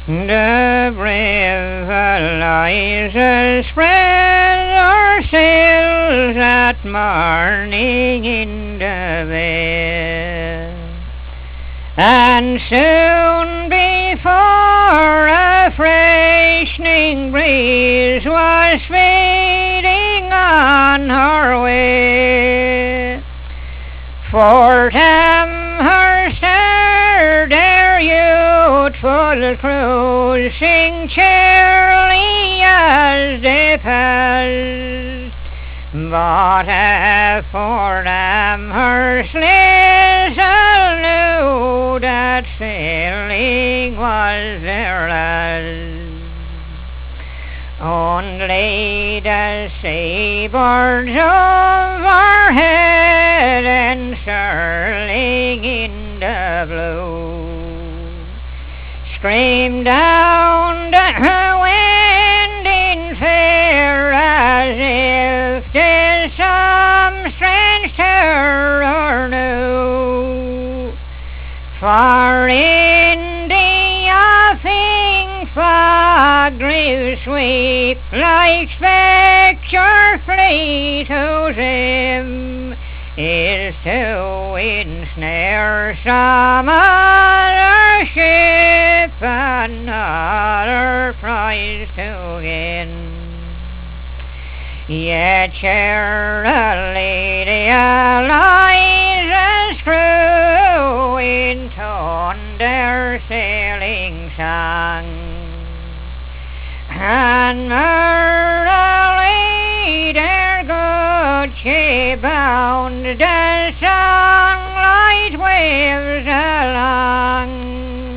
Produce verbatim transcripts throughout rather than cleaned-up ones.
The brave Eliza spread her sails at morning in the bay, and soon before a freshening breeze was fading on her way, Fort Amherst their youthful crew sing cheerily as they passed. But at Fort Amherst little knew that sailing was their last. Only the seabirds overhead and surling in the blue screamed down the wind in fear as if 'tis some strange terror new. For in the offing fog grew sweep like spectre fleet whose aim is to ensnare some other ship another prize to gain. Yet cheerily the Eliza's crew intoned their sailing song, and merrily their good ship bound the sunlight waves along.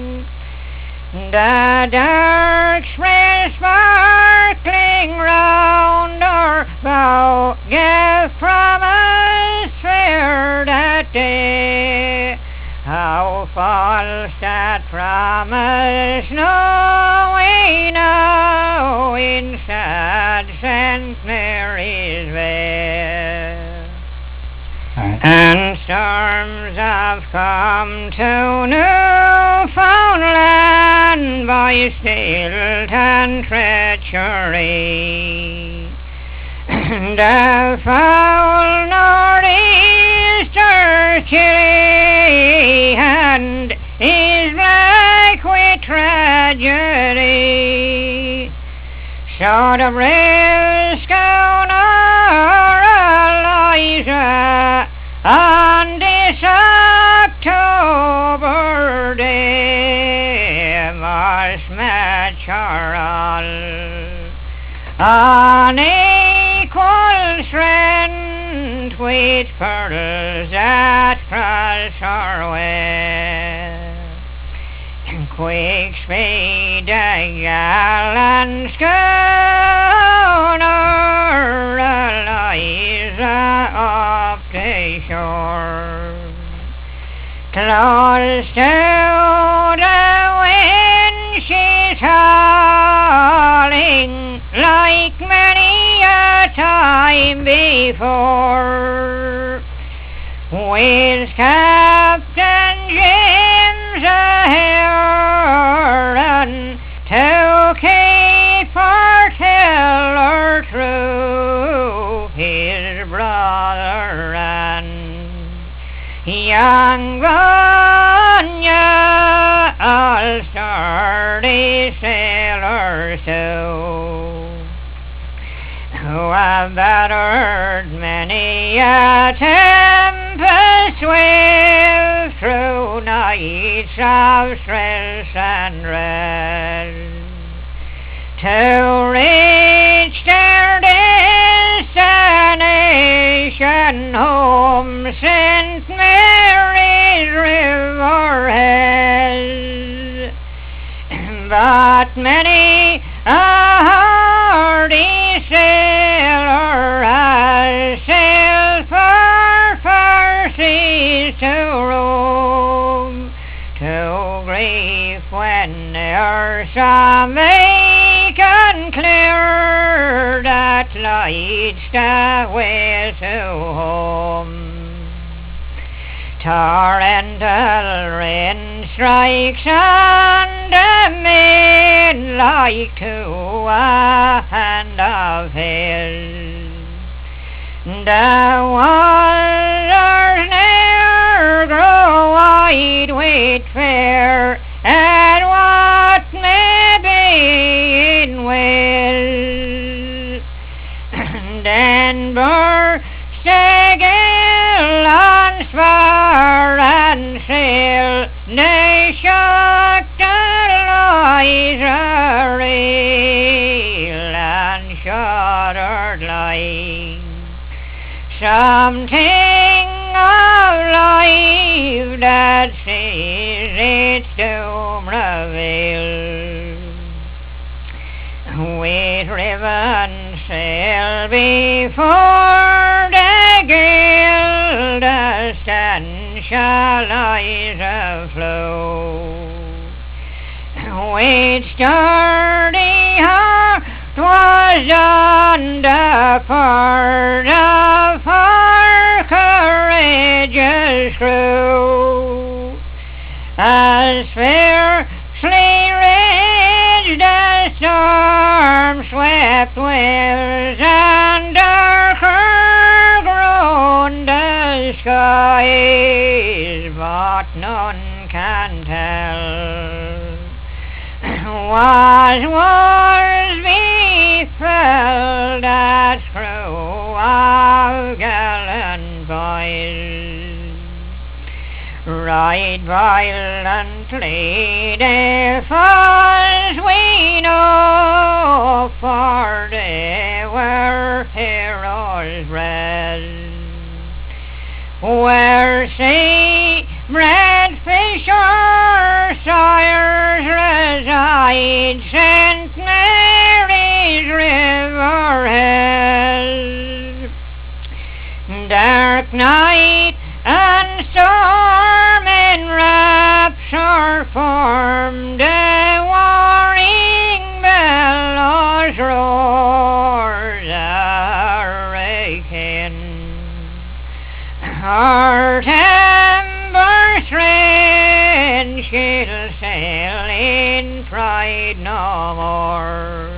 The dark spread sparkling round her bow gave promise fair that day. How false that promise know we now in sad Saint Mary's Vale. And storms have come to Newfoundland by stealth and treachery. The foul nor'easter chilly hand is black with tragedy. So the brave schooner Eliza on this October day must match her all on equal strength with pearls that cross her way. Quick speed the gallant schooner Eliza up the shore, close to the wind she's hauling like many a time before, with Captain James Ahern to keep her tiller true, his brother and young Vanya, all sturdy sailors too, who have battered many a tempest wave through nights of stress and rest, to reach their destination home, Saint Mary's Riverhead. But many a hardy sailor has sailed far, far seas to roam, to grief when there's some beacon clear that lights the way to home. Torrential rain strikes on the men like to a hand of hell. The waters ne'er grow wide with fear at what may be in will. Then burst the gale on spar and sail, they shook the lies a reel and shuddered like something of life that sees its doom revealed. With riven sail before the gale, the stand shall rise afloat. With sturdy heart 'twas done the part of our courageous crew, as fiercely raged the storm swept waves and darker grown the skies, but none can tell was wars befell that crew of gallant boys. Right violently their falls we know, for they were heroes bred. Where sea bred fisher sires reside, Saint Mary's river head. Dark night and storm in rapture formed, the warring billows roars are raking. Our timber strain, she'll sail in pride no more.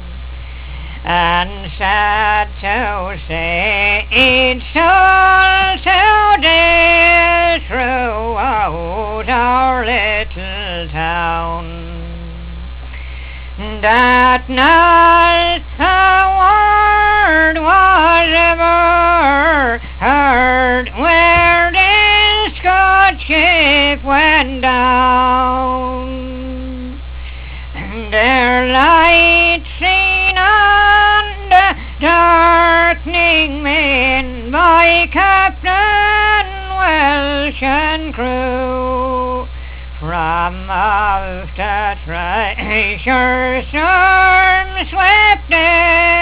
And sad to say, it's all so dear throughout our little town, that not a word was ever heard where the Scotch ship went down. Their lights seen on the darkening main by Captain Welsh and crew, from off the treasure storm swept in